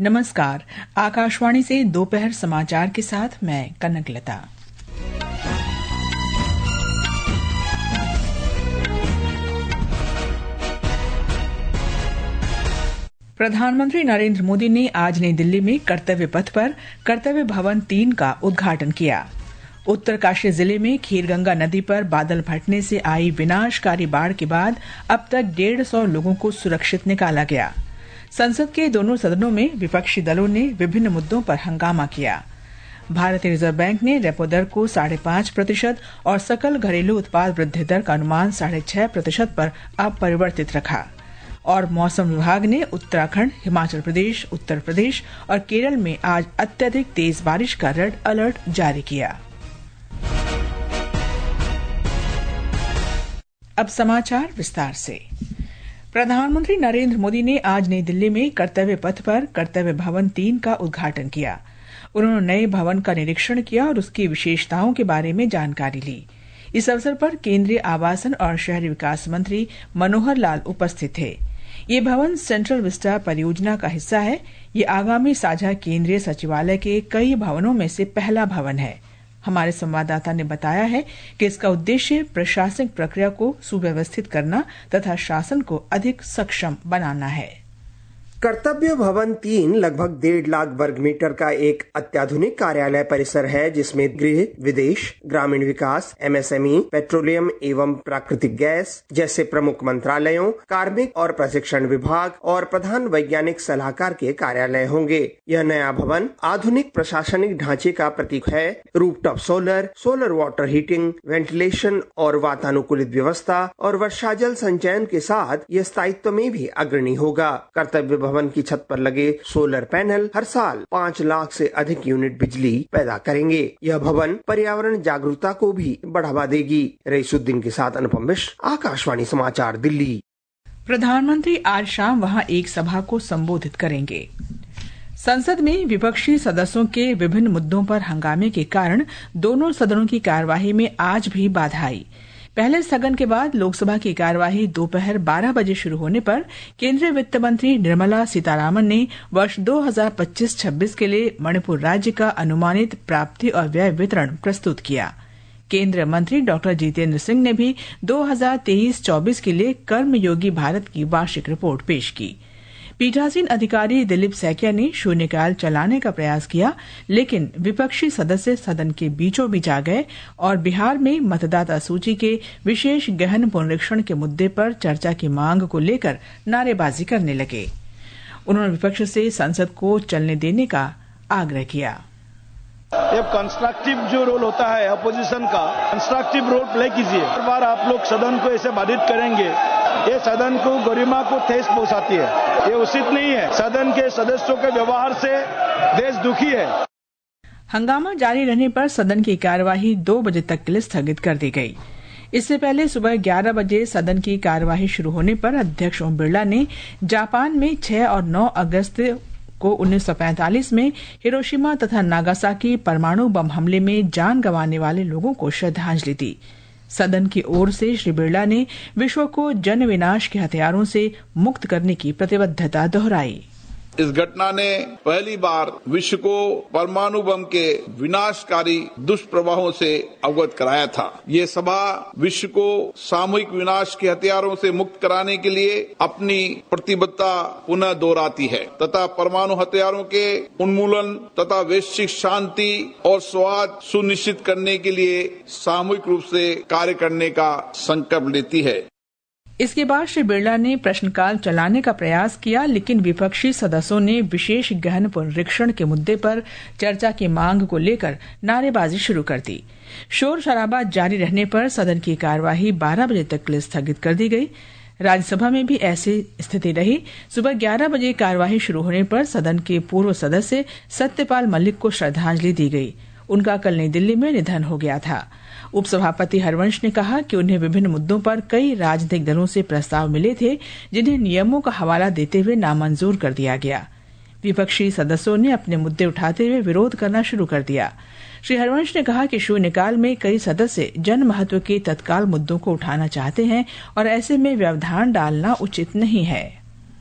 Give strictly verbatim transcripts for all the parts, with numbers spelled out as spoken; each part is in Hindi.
नमस्कार। आकाशवाणी से दोपहर समाचार के साथ मैं कनकलता। प्रधानमंत्री नरेंद्र मोदी ने आज नई दिल्ली में कर्तव्य पथ पर कर्तव्य भवन तीन का उद्घाटन किया। उत्तरकाशी जिले में खीरगंगा नदी पर बादल फटने से आई विनाशकारी बाढ़ के बाद अब तक डेढ़ सौ लोगों को सुरक्षित निकाला गया। संसद के दोनों सदनों में विपक्षी दलों ने विभिन्न मुद्दों पर हंगामा किया। भारतीय रिजर्व बैंक ने रेपो दर को साढ़े पांच प्रतिशत और सकल घरेलू उत्पाद वृद्धि दर का अनुमान साढ़े छह प्रतिशत पर अपरिवर्तित रखा। और मौसम विभाग ने उत्तराखंड, हिमाचल प्रदेश, उत्तर प्रदेश और केरल में आज अत्यधिक तेज बारिश का रेड अलर्ट जारी किया। अब समाचार विस्तार से। प्रधानमंत्री नरेंद्र मोदी ने आज नई दिल्ली में कर्तव्य पथ पर कर्तव्य भवन तीन का उद्घाटन किया। उन्होंने नए भवन का निरीक्षण किया और उसकी विशेषताओं के बारे में जानकारी ली। इस अवसर पर केंद्रीय आवासन और शहरी विकास मंत्री मनोहर लाल उपस्थित थे। ये भवन सेंट्रल विस्टा परियोजना का हिस्सा है। ये आगामी साझा केंद्रीय सचिवालय के कई भवनों में से पहला भवन है। हमारे संवाददाता ने बताया है कि इसका उद्देश्य प्रशासनिक प्रक्रिया को सुव्यवस्थित करना तथा शासन को अधिक सक्षम बनाना है। कर्तव्य भवन तीन लगभग डेढ़ लाख वर्ग मीटर का एक अत्याधुनिक कार्यालय परिसर है, जिसमें गृह, विदेश, ग्रामीण विकास, एमएसएमई, पेट्रोलियम एवं प्राकृतिक गैस जैसे प्रमुख मंत्रालयों, कार्मिक और प्रशिक्षण विभाग और प्रधान वैज्ञानिक सलाहकार के कार्यालय होंगे। यह नया भवन आधुनिक प्रशासनिक ढांचे का प्रतीक है। Rooftop solar, solar water heating, ventilation और वातानुकूलित व्यवस्था और वर्षा जल संचयन के साथ यह स्थायित्व में भी अग्रणी होगा। कर्तव्य भवन की छत पर लगे सोलर पैनल हर साल पाँच लाख से अधिक यूनिट बिजली पैदा करेंगे। यह भवन पर्यावरण जागरूकता को भी बढ़ावा देगी। रईसुद्दीन के साथ अनुपम मिश्र, आकाशवाणी समाचार, दिल्ली। प्रधानमंत्री आज शाम वहां एक सभा को संबोधित करेंगे। संसद में विपक्षी सदस्यों के विभिन्न मुद्दों पर हंगामे के कारण दोनों सदनों की कार्यवाही में आज भी बाधा आई। पहले स्थगन के बाद लोकसभा की कार्यवाही दोपहर बारह बजे शुरू होने पर केंद्रीय वित्त मंत्री निर्मला सीतारामन ने वर्ष दो हज़ार पच्चीस छब्बीस के लिए मणिपुर राज्य का अनुमानित प्राप्ति और व्यय वितरण प्रस्तुत किया। केंद्रीय मंत्री डॉक्टर जितेंद्र सिंह ने भी दो हज़ार तेईस चौबीस के लिए कर्मयोगी भारत की वार्षिक रिपोर्ट पेश की। पीठासीन अधिकारी दिलीप सैकिया ने शून्यकाल चलाने का प्रयास किया, लेकिन विपक्षी सदस्य सदन के बीचों बीच आ गए और बिहार में मतदाता सूची के विशेष गहन पुनरीक्षण के मुद्दे पर चर्चा की मांग को लेकर नारेबाजी करने लगे। उन्होंने विपक्ष से संसद को चलने देने का आग्रह किया। एक कंस्ट्रक्टिव जो रोल होता है अपोजिशन का, कंस्ट्रक्टिव रोल प्ले कीजिए। हर बार आप लोग सदन को ऐसे बाधित करेंगे, ये सदन को गरिमा को ठेस पहुंचाती है। ये उचित नहीं है। सदन के सदस्यों के व्यवहार से देश दुखी है। हंगामा जारी रहने पर सदन की कार्यवाही दो बजे तक के लिए स्थगित कर दी गई। इससे पहले सुबह ग्यारह बजे सदन की कार्यवाही शुरू होने पर अध्यक्ष ओम बिरला ने जापान में छह और नौ अगस्त को उन्नीस सौ पैंतालीस में हिरोशिमा तथा नागासाकी परमाणु बम हमले में जान गंवाने वाले लोगों को श्रद्धांजलि दी। सदन की ओर से श्री बिरला ने विश्व को जन विनाश के हथियारों से मुक्त करने की प्रतिबद्धता दोहराई। इस घटना ने पहली बार विश्व को परमाणु बम के विनाशकारी दुष्प्रभावों से अवगत कराया था। ये सभा विश्व को सामूहिक विनाश के हथियारों से मुक्त कराने के लिए अपनी प्रतिबद्धता पुनः दोहराती है तथा परमाणु हथियारों के उन्मूलन तथा वैश्विक शांति और सौहार्द सुनिश्चित करने के लिए सामूहिक रूप से कार्य करने का संकल्प लेती है। इसके बाद श्री बिरला ने प्रश्नकाल चलाने का प्रयास किया, लेकिन विपक्षी सदस्यों ने विशेष गहन पुनरीक्षण के मुद्दे पर चर्चा की मांग को लेकर नारेबाजी शुरू कर दी। शोर शराबा जारी रहने पर सदन की कार्यवाही बारह बजे तक के लिए स्थगित कर दी गई। राज्यसभा में भी ऐसी स्थिति रही। सुबह ग्यारह बजे कार्यवाही शुरू होने पर सदन के पूर्व सदस्य सत्यपाल मलिक को श्रद्धांजलि दी गई। उनका कल नई दिल्ली में निधन हो गया था। उपसभापति हरवंश ने कहा कि उन्हें विभिन्न मुद्दों पर कई राजनीतिक दलों से प्रस्ताव मिले थे, जिन्हें नियमों का हवाला देते हुए नामंजूर कर दिया गया। विपक्षी सदस्यों ने अपने मुद्दे उठाते हुए विरोध करना शुरू कर दिया। श्री हरवंश ने कहा कि शून्यकाल में कई सदस्य जन महत्व के तत्काल मुद्दों को उठाना चाहते हैं और ऐसे में व्यवधान डालना उचित नहीं है।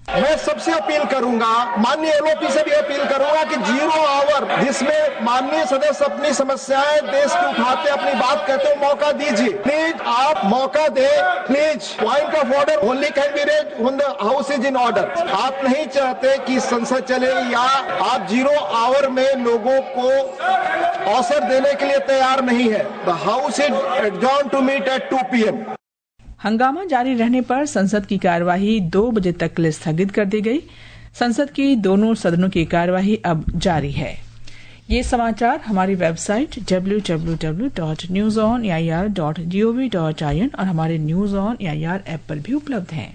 मैं सबसे अपील करूंगा, माननीय एलओपी से भी अपील करूंगा कि जीरो आवर जिसमें माननीय सदस्य अपनी समस्याएं देश की उठाते अपनी बात कहते हो, मौका दीजिए प्लीज, आप मौका दे please. Point of order only can be raised when the house is in order. आप नहीं चाहते कि संसद चले या आप जीरो आवर में लोगों को अवसर देने के लिए तैयार नहीं है। The house is adjourn to meet at two P M. हंगामा जारी रहने पर संसद की कार्यवाही दो बजे तक के लिए स्थगित कर दी गई। संसद की दोनों सदनों की कार्यवाही अब जारी है। ये समाचार हमारी website W W W dot news on A I R dot G O V dot I N और हमारे news on A I R app पर भी उपलब्ध हैं।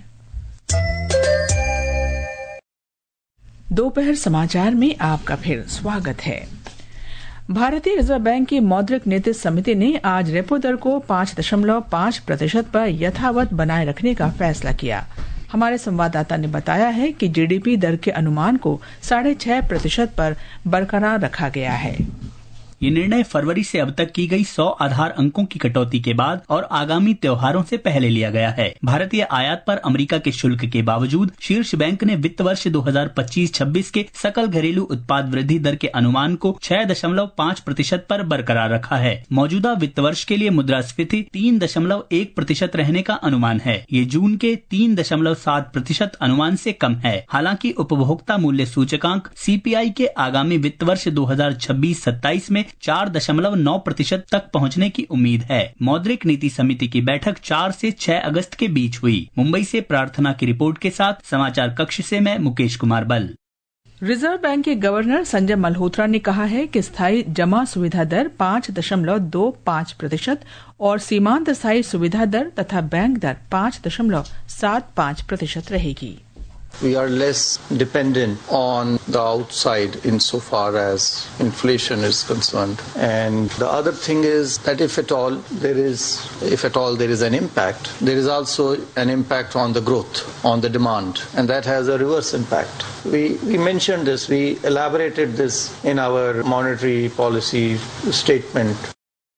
दोपहर समाचार में आपका फिर स्वागत है। भारतीय रिजर्व बैंक की मौद्रिक नीति समिति ने आज रेपो दर को पांच दशमलव पांच प्रतिशत पर यथावत बनाए रखने का फैसला किया। हमारे संवाददाता ने बताया है कि जीडीपी दर के अनुमान को साढ़े छह प्रतिशत पर बरकरार रखा गया है। ये निर्णय फरवरी से अब तक की गई सौ आधार अंकों की कटौती के बाद और आगामी त्योहारों से पहले लिया गया है। भारतीय आयात पर अमेरिका के शुल्क के बावजूद शीर्ष बैंक ने वित्त वर्ष दो हज़ार पच्चीस छब्बीस के सकल घरेलू उत्पाद वृद्धि दर के अनुमान को छह दशमलव पाँच प्रतिशत पर बरकरार रखा है। मौजूदा वित्त वर्ष के लिए मुद्रास्फीति तीन दशमलव एक प्रतिशत रहने का अनुमान है। ये जून के तीन दशमलव सात प्रतिशत अनुमान से कम है। हालांकि उपभोक्ता मूल्य सूचकांक सी पी आई के आगामी वित्त वर्ष दो हज़ार छब्बीस सत्ताईस में चार दशमलव नौ प्रतिशत तक पहुंचने की उम्मीद है। मौद्रिक नीति समिति की बैठक चार से छह अगस्त के बीच हुई। मुंबई से प्रार्थना की रिपोर्ट के साथ समाचार कक्ष से मैं मुकेश कुमार बल। रिजर्व बैंक के गवर्नर संजय मल्होत्रा ने कहा है कि स्थायी जमा सुविधा दर पांच दशमलव दो पांच प्रतिशत और सीमांत स्थायी सुविधा दर तथा बैंक दर पांच दशमलव सात पांच प्रतिशत रहेगी। We are less dependent on the outside insofar as inflation is concerned. And the other thing is that if at all there is, if at all there is an impact, there is also an impact on the growth, on the demand, and that has a reverse impact. We, we mentioned this, we elaborated this in our monetary policy statement.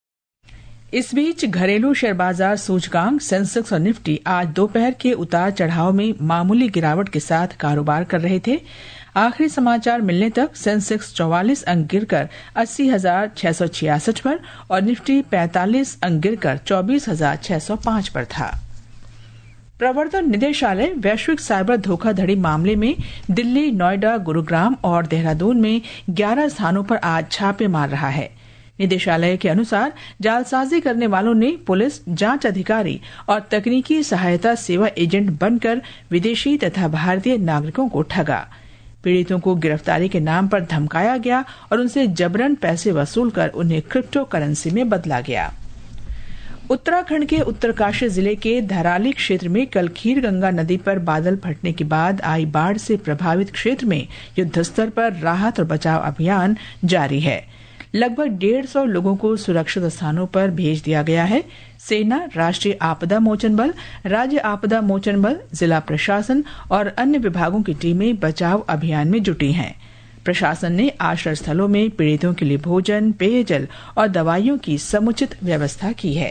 इस बीच घरेलू शेयर बाजार सूचकांक सेंसेक्स और निफ्टी आज दोपहर के उतार चढ़ाव में मामूली गिरावट के साथ कारोबार कर रहे थे। आखिरी समाचार मिलने तक सेंसेक्स चौवालीस अंक गिरकर अस्सी हजार छह सौ छियासठ पर और निफ्टी पैंतालीस अंक गिरकर चौबीस हजार छह सौ पांच पर था। प्रवर्तन निदेशालय वैश्विक साइबर धोखाधड़ी मामले में दिल्ली, नोएडा, गुरुग्राम और देहरादून में ग्यारह स्थानों पर आज छापे मार रहा है। निदेशालय के अनुसार जालसाजी करने वालों ने पुलिस, जांच अधिकारी और तकनीकी सहायता सेवा एजेंट बनकर विदेशी तथा भारतीय नागरिकों को ठगा। पीड़ितों को गिरफ्तारी के नाम पर धमकाया गया और उनसे जबरन पैसे वसूलकर उन्हें क्रिप्टो करेंसी में बदला गया। उत्तराखंड के उत्तरकाशी जिले के धराली क्षेत्र में कल खीर गंगा नदी पर बादल फटने के बाद आई बाढ़ से प्रभावित क्षेत्र में युद्धस्तर पर राहत और बचाव अभियान जारी है। लगभग डेढ़ सौ लोगों को सुरक्षित स्थानों पर भेज दिया गया है। सेना, राष्ट्रीय आपदा मोचन बल, राज्य आपदा मोचन बल, जिला प्रशासन और अन्य विभागों की टीमें बचाव अभियान में जुटी हैं। प्रशासन ने आश्रय स्थलों में पीड़ितों के लिए भोजन, पेयजल और दवाइयों की समुचित व्यवस्था की है।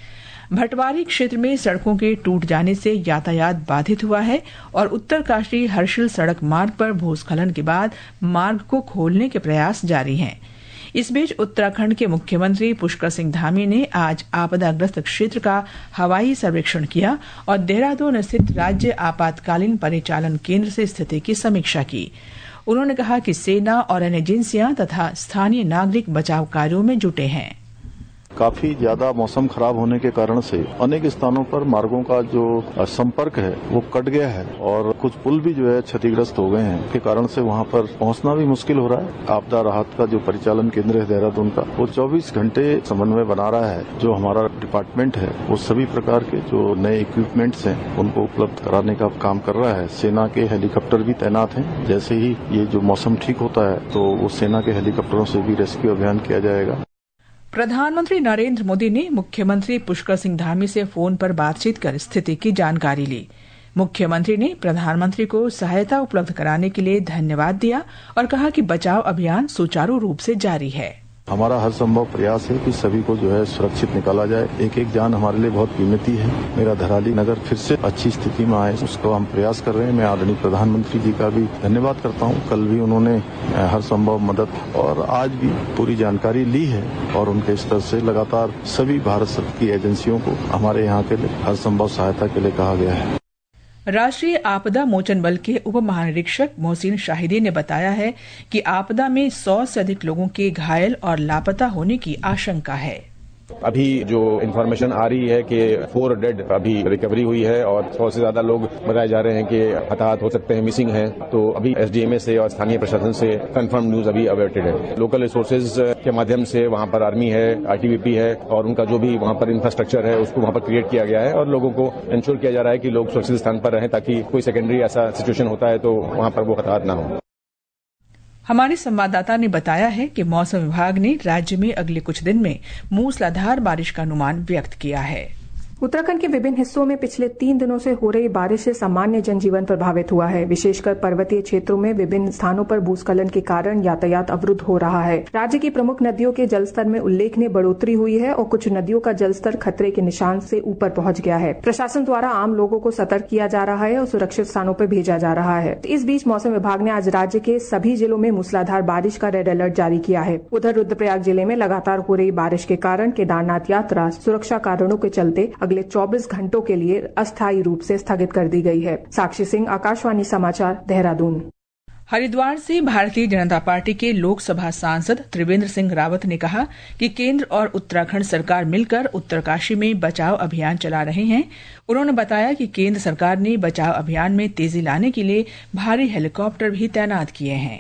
भटवारी क्षेत्र में सड़कों के टूट जाने से यातायात बाधित हुआ है और उत्तरकाशी हर्षिल सड़क मार्ग पर भूस्खलन के बाद मार्ग को खोलने के प्रयास जारी हैं। इस बीच उत्तराखंड के मुख्यमंत्री पुष्कर सिंह धामी ने आज आपदाग्रस्त क्षेत्र का हवाई सर्वेक्षण किया और देहरादून स्थित राज्य आपातकालीन परिचालन केंद्र से स्थिति की समीक्षा की। उन्होंने कहा कि सेना और अन्य एजेंसियां तथा स्थानीय नागरिक बचाव कार्यों में जुटे हैं। काफी ज्यादा मौसम खराब होने के कारण से अनेक स्थानों पर मार्गों का जो संपर्क है वो कट गया है और कुछ पुल भी जो है क्षतिग्रस्त हो गए हैं। के कारण से वहां पर पहुंचना भी मुश्किल हो रहा है। आपदा राहत का जो परिचालन केंद्र है देहरादून का, वो चौबीस घंटे समन्वय बना रहा है। जो हमारा डिपार्टमेंट है वो सभी प्रकार के जो नए इक्विपमेंट्स हैं उनको उपलब्ध कराने का काम कर रहा है। सेना के हेलीकॉप्टर भी तैनात हैं। जैसे ही ये जो मौसम ठीक होता है तो वो सेना के हेलीकॉप्टरों से भी रेस्क्यू अभियान किया जाएगा। प्रधानमंत्री नरेंद्र मोदी ने मुख्यमंत्री पुष्कर सिंह धामी से फोन पर बातचीत कर स्थिति की जानकारी ली। मुख्यमंत्री ने प्रधानमंत्री को सहायता उपलब्ध कराने के लिए धन्यवाद दिया और कहा कि बचाव अभियान सुचारू रूप से जारी है। हमारा हर संभव प्रयास है कि सभी को जो है सुरक्षित निकाला जाए। एक एक जान हमारे लिए बहुत कीमती है। मेरा धराली नगर फिर से अच्छी स्थिति में आए, उसको हम प्रयास कर रहे हैं। मैं आदरणीय प्रधानमंत्री जी का भी धन्यवाद करता हूँ। कल भी उन्होंने हर संभव मदद और आज भी पूरी जानकारी ली है और उनके स्तर से लगातार सभी भारत सरकार की एजेंसियों को हमारे यहाँ के लिए हर संभव सहायता के लिए कहा गया है। राष्ट्रीय आपदा मोचन बल के उप महानिरीक्षक मोहसिन शाहिदी ने बताया है कि आपदा में सौ से अधिक लोगों के घायल और लापता होने की आशंका है। अभी जो इन्फॉर्मेशन आ रही है कि फोर डेड अभी रिकवरी हुई है और सौ से ज्यादा लोग बताए जा रहे हैं कि हताहत हो सकते हैं, मिसिंग हैं। तो अभी एसडीएमए से और स्थानीय प्रशासन से कंफर्म न्यूज अभी अवेटेड है। लोकल रिसोर्सेज के माध्यम से वहां पर आर्मी है, आईटीबीपी है और उनका जो भी वहां पर इंफ्रास्ट्रक्चर है उसको वहां पर क्रिएट किया गया है और लोगों को इंश्योर किया जा रहा है कि लोग सुरक्षित स्थान पर रहें ताकि कोई सेकेंडरी ऐसा सिचुएशन होता है तो वहां पर वो हताहत न हो। हमारे संवाददाता ने बताया है कि मौसम विभाग ने राज्य में अगले कुछ दिन में मूसलाधार बारिश का अनुमान व्यक्त किया है। उत्तराखंड के विभिन्न हिस्सों में पिछले तीन दिनों से हो रही बारिश से सामान्य जनजीवन प्रभावित हुआ है। विशेषकर पर्वतीय क्षेत्रों में विभिन्न स्थानों पर भूस्खलन के कारण यातायात अवरुद्ध हो रहा है। राज्य की प्रमुख नदियों के जलस्तर में उल्लेखनीय बढ़ोतरी हुई है और कुछ नदियों का जलस्तर खतरे के निशान से ऊपर पहुंच गया है। प्रशासन द्वारा आम लोगों को सतर्क किया जा रहा है और सुरक्षित स्थानों पर भेजा जा रहा है। इस बीच मौसम विभाग ने आज राज्य के सभी जिलों में मूसलाधार बारिश का रेड अलर्ट जारी किया है। उधर रुद्रप्रयाग जिले में लगातार हो रही बारिश के कारण केदारनाथ यात्रा सुरक्षा कारणों के चलते अगले चौबीस घंटों के लिए अस्थायी रूप से स्थगित कर दी गई है। साक्षी सिंह, आकाशवाणी समाचार, देहरादून। हरिद्वार से भारतीय जनता पार्टी के लोकसभा सांसद त्रिवेंद्र सिंह रावत ने कहा कि केंद्र और उत्तराखंड सरकार मिलकर उत्तरकाशी में बचाव अभियान चला रहे हैं। उन्होंने बताया कि केंद्र सरकार ने बचाव अभियान में तेजी लाने के लिए भारी हेलीकॉप्टर भी तैनात किए हैं।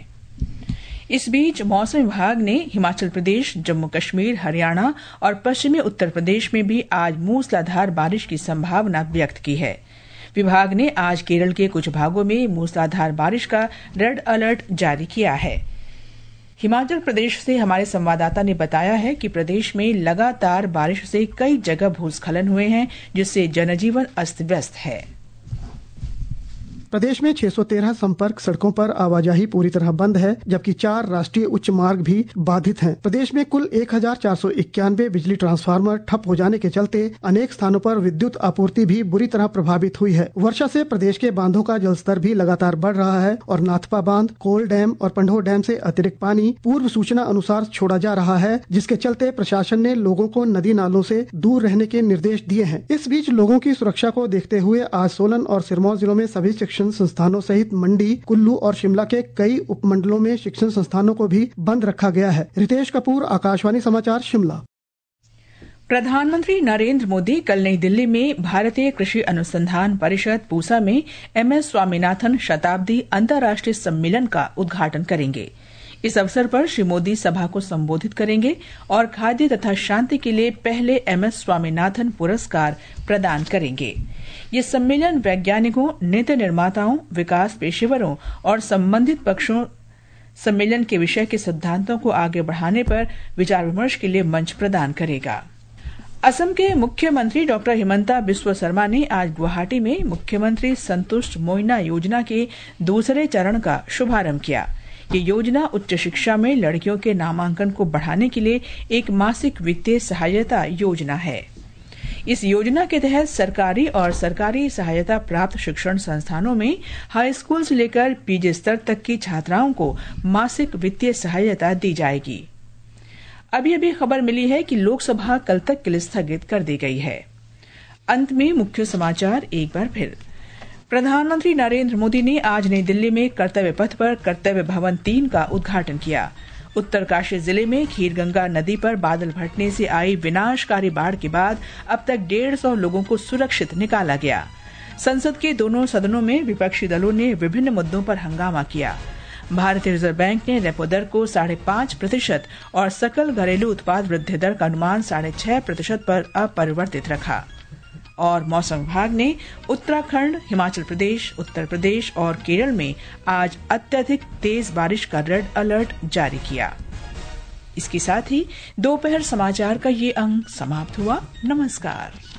इस बीच मौसम विभाग ने हिमाचल प्रदेश, जम्मू कश्मीर, हरियाणा और पश्चिमी उत्तर प्रदेश में भी आज मूसलाधार बारिश की संभावना व्यक्त की है। विभाग ने आज केरल के कुछ भागों में मूसलाधार बारिश का रेड अलर्ट जारी किया है। हिमाचल प्रदेश से हमारे संवाददाता ने बताया है कि प्रदेश में लगातार बारिश से कई जगह भूस्खलन हुए हैं, जिससे जनजीवन अस्त व्यस्त है। प्रदेश में छह सौ तेरह संपर्क सड़कों पर आवाजाही पूरी तरह बंद है, जबकि चार राष्ट्रीय उच्च मार्ग भी बाधित हैं। प्रदेश में कुल एक हजार चार सौ इक्यानवे बिजली ट्रांसफार्मर ठप हो जाने के चलते अनेक स्थानों पर विद्युत आपूर्ति भी बुरी तरह प्रभावित हुई है। वर्षा से प्रदेश के बांधों का जलस्तर भी लगातार बढ़ रहा है और नाथपा बांध, कोल डैम और पंढोर डैम से अतिरिक्त पानी पूर्व सूचना अनुसार छोड़ा जा रहा है, जिसके चलते प्रशासन ने लोगों को नदी नालों से दूर रहने के निर्देश दिए हैं। इस बीच लोगों की सुरक्षा को देखते हुए आज सोलन और सिरमौर जिलों में सभी शिक्षण संस्थानों सहित मंडी, कुल्लू और शिमला के कई उपमंडलों में शिक्षण संस्थानों को भी बंद रखा गया है। रितेश कपूर, आकाशवाणी समाचार, शिमला। प्रधानमंत्री नरेंद्र मोदी कल नई दिल्ली में भारतीय कृषि अनुसंधान परिषद पूसा में एम एस स्वामीनाथन शताब्दी अंतर्राष्ट्रीय सम्मेलन का उद्घाटन करेंगे। इस अवसर पर श्री मोदी सभा को संबोधित करेंगे और खाद्य तथा शांति के लिए पहले एम एस स्वामीनाथन पुरस्कार प्रदान करेंगे। ये सम्मेलन वैज्ञानिकों, नीति निर्माताओं, विकास पेशेवरों और संबंधित पक्षों सम्मेलन के विषय के सिद्धांतों को आगे बढ़ाने पर विचार विमर्श के लिए मंच प्रदान करेगा। असम के मुख्यमंत्री डॉक्टर हिमंता बिस्वा शर्मा ने आज गुवाहाटी में मुख्यमंत्री संतुष्ट मोइना योजना के दूसरे चरण का शुभारंभ किया। ये योजना उच्च शिक्षा में लड़कियों के नामांकन को बढ़ाने के लिए एक मासिक वित्तीय सहायता योजना है। इस योजना के तहत सरकारी और सरकारी सहायता प्राप्त शिक्षण संस्थानों में हाई स्कूल से लेकर पीजी स्तर तक की छात्राओं को मासिक वित्तीय सहायता दी जाएगी। अभी अभी खबर मिली है कि लोकसभा कल तक के लिए स्थगित कर दी गई है। अंत में मुख्य समाचार एक बार फिर। प्रधानमंत्री नरेंद्र मोदी ने आज नई दिल्ली में कर्तव्य पथ पर कर्तव्य भवन तीन का उद्घाटन किया। उत्तरकाशी जिले में खीरगंगा नदी पर बादल फटने से आई विनाशकारी बाढ़ के बाद अब तक डेढ़ सौ लोगों को सुरक्षित निकाला गया। संसद के दोनों सदनों में विपक्षी दलों ने विभिन्न मुद्दों पर हंगामा किया। भारतीय रिजर्व बैंक ने रेपो दर को साढ़े पांच प्रतिशत और सकल घरेलू उत्पाद वृद्धि दर का अनुमान साढ़े छह प्रतिशत पर अपरिवर्तित रखा। और मौसम विभाग ने उत्तराखंड, हिमाचल प्रदेश, उत्तर प्रदेश और केरल में आज अत्यधिक तेज बारिश का रेड अलर्ट जारी किया। इसके साथ ही दोपहर समाचार का ये अंक समाप्त हुआ। नमस्कार।